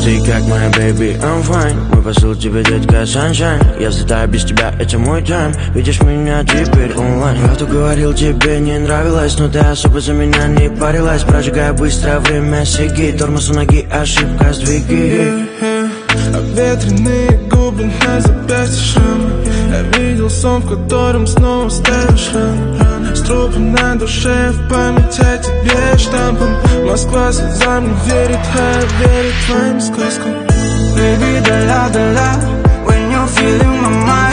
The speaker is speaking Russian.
Ты как моя baby, I'm fine. Мой посыл тебе, детка, sunshine. Я взлетаю без тебя, это мой тайм. Видишь меня теперь онлайн. Правду говорил, тебе не нравилось, но ты особо за меня не парилась. Прожигая быстро время сиги, тормоз у ноги, ошибка сдвиги. Обветренные губы на запястье шрамы. Я видел сон, в котором снова ставишь раны. С трупом на душе, в память о тебе штампом. Москва слезам не верит, а верит твоим сказкам. Baby, дала, when you're feeling my mind.